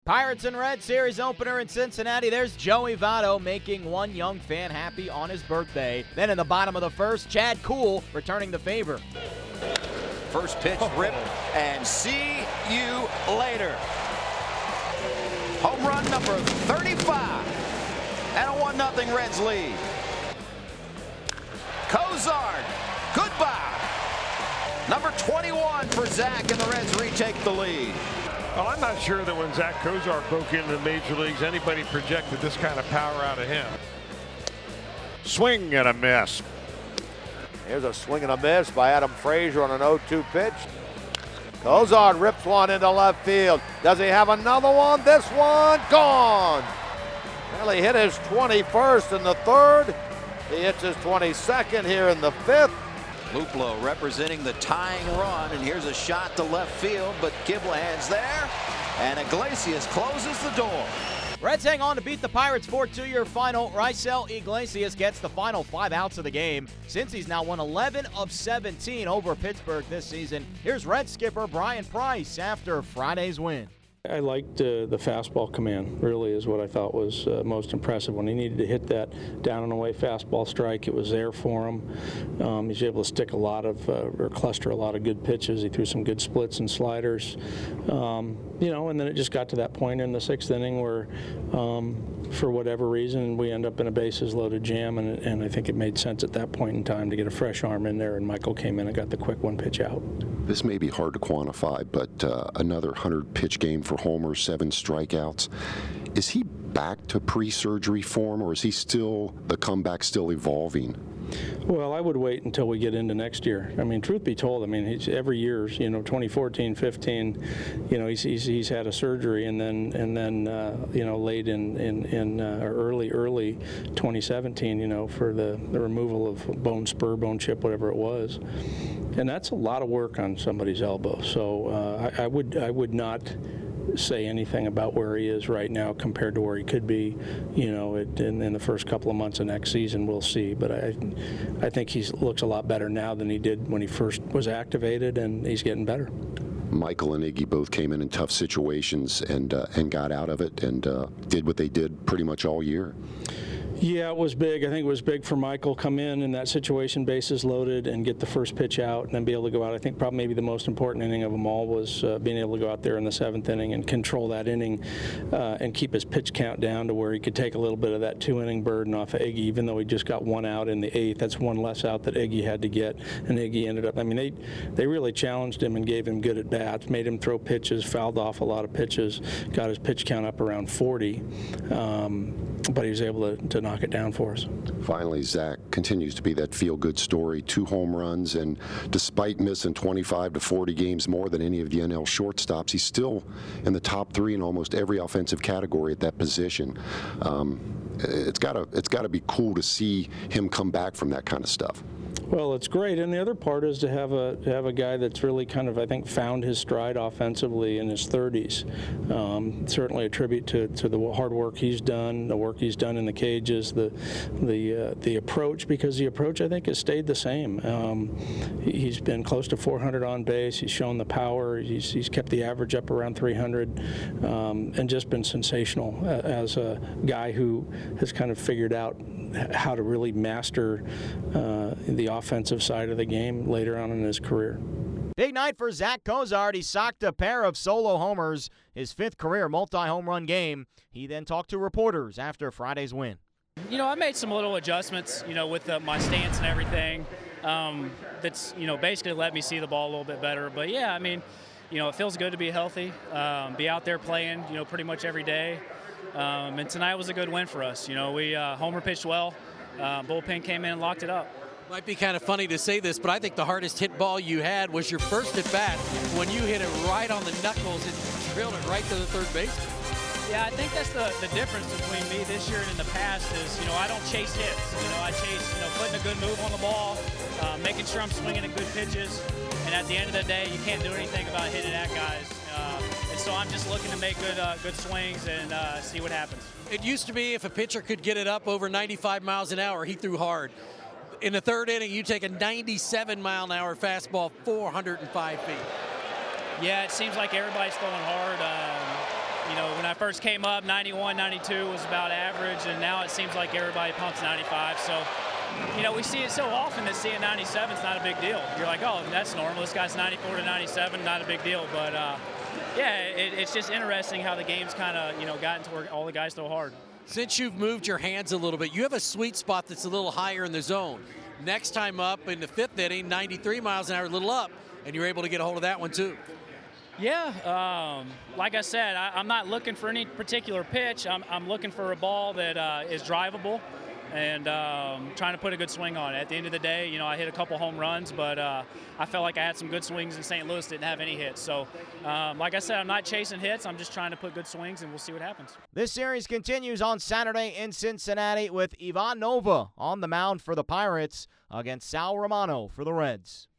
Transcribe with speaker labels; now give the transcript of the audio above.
Speaker 1: Pirates and Reds series opener in Cincinnati. There's Joey Votto making one young fan happy on his birthday. Then in the bottom of the first, Chad Kuhl returning the favor.
Speaker 2: First pitch ripped, and see you later. Home run number 35, and a 1-0 Reds lead. Cozart, goodbye. Number 21 for Zach, and the Reds retake the lead.
Speaker 3: Well, I'm not sure that when Zach Cozart broke into the major leagues, anybody projected this kind of power out of him. Swing and a miss.
Speaker 4: Here's a swing and a miss by Adam Frazier on an 0-2 pitch. Cozart rips one into left field. Does he have another one? This one gone. Well, he hit his 21st in the third. He hits his 22nd here in the fifth.
Speaker 2: Luplow representing the tying run, and here's a shot to left field, but Kiblehan's there, and Iglesias closes the door.
Speaker 1: Reds hang on to beat the Pirates 4-2 final. Raisel Iglesias gets the final 5 outs of the game, since he's now won 11 of 17 over Pittsburgh this season. Here's Red skipper Brian Price after Friday's win.
Speaker 5: I liked the fastball command, really is what I thought was most impressive. When he needed to hit that down and away fastball strike, it was there for him. He's able to stick a lot of, or cluster a lot of good pitches. He threw some good splits and sliders. And then it just got to that point in the 6th inning where, for whatever reason, we end up in a bases loaded jam, and I think it made sense at that point in time to get a fresh arm in there, and Michael came in and got the quick 1 pitch out.
Speaker 6: This may be hard to quantify, but another 100-pitch game for Homer, 7 strikeouts. Is he back to pre-surgery form, or is he still, the comeback still evolving?
Speaker 5: Well, I would wait until we get into next year. I mean, truth be told, I mean, he's every year, 2014, 15, he's had a surgery, and then late in early 2017, for the removal of bone spur, bone chip, whatever it was, and that's a lot of work on somebody's elbow. So I would not say anything about where he is right now compared to where he could be, in the first couple of months of next season. We'll see, but I think he looks a lot better now than he did when he first was activated, and he's getting better.
Speaker 6: Michael and Iggy both came in tough situations and got out of it and did what they did pretty much all year.
Speaker 5: Yeah, it was big. I think it was big for Michael come in that situation, bases loaded, and get the first pitch out and then be able to go out. I think probably maybe the most important inning of them all was being able to go out there in the 7th inning and control that inning and keep his pitch count down to where he could take a little bit of that 2-inning burden off of Iggy, even though he just got 1 out in the 8th. That's 1 less out that Iggy had to get, and Iggy ended up, they really challenged him and gave him good at-bats, made him throw pitches, fouled off a lot of pitches, got his pitch count up around 40. But he was able to knock it down for us.
Speaker 6: Finally, Zach continues to be that feel-good story. 2 home runs, and despite missing 25 to 40 games more than any of the NL shortstops, he's still in the top 3 in almost every offensive category at that position. It's got to be cool to see him come back from that kind of stuff.
Speaker 5: Well, it's great, and the other part is to have a guy that's really kind of, I think, found his stride offensively in his 30s. Certainly a tribute to the hard work he's done, the work he's done in the cages, the approach, because the approach, I think, has stayed the same. He's been close to 400 on base. He's shown the power. He's kept the average up around 300, and just been sensational as a guy who has kind of figured out how to really master the offensive side of the game later on in his career.
Speaker 1: Big night for Zach Cozart. He socked a pair of solo homers, his 5th career multi-home run game. He then talked to reporters after Friday's win.
Speaker 7: I made some little adjustments, with my stance and everything. That's, basically let me see the ball a little bit better. But yeah, it feels good to be healthy, be out there playing, pretty much every day. And tonight was a good win for us. We homer pitched well. Bullpen came in and locked it up.
Speaker 8: Might be kind of funny to say this, but I think the hardest hit ball you had was your first at bat when you hit it right on the knuckles and drilled it right to the third base.
Speaker 7: Yeah, I think that's the difference between me this year and in the past is, I don't chase hits. I chase, putting a good move on the ball, making sure I'm swinging at good pitches. And at the end of the day, you can't do anything about hitting at guys. And so I'm just looking to make good swings and see what happens.
Speaker 8: It used to be if a pitcher could get it up over 95 miles an hour, he threw hard. In the 3rd inning, you take a 97-mile-an-hour fastball 405 feet.
Speaker 7: Yeah, it seems like everybody's throwing hard. You know, when I first came up, 91, 92 was about average, and now it seems like everybody pumps 95. So, you know, we see it so often that seeing 97 is not a big deal. You're like, oh, that's normal. This guy's 94 to 97, not a big deal. But, yeah, it's just interesting how the game's kind of, you know, gotten to where all the guys throw hard.
Speaker 8: Since you've moved your hands a little bit, you have a sweet spot that's a little higher in the zone. Next time up in the 5th inning, 93 miles an hour, a little up, and you're able to get a hold of that one too.
Speaker 7: Yeah, like I said, I'm not looking for any particular pitch. I'm looking for a ball that is drivable and trying to put a good swing on it. At the end of the day, you know, I hit a couple home runs, but I felt like I had some good swings in St. Louis, didn't have any hits. So, like I said, I'm not chasing hits. I'm just trying to put good swings, and we'll see what happens.
Speaker 1: This series continues on Saturday in Cincinnati with Ivan Nova on the mound for the Pirates against Sal Romano for the Reds.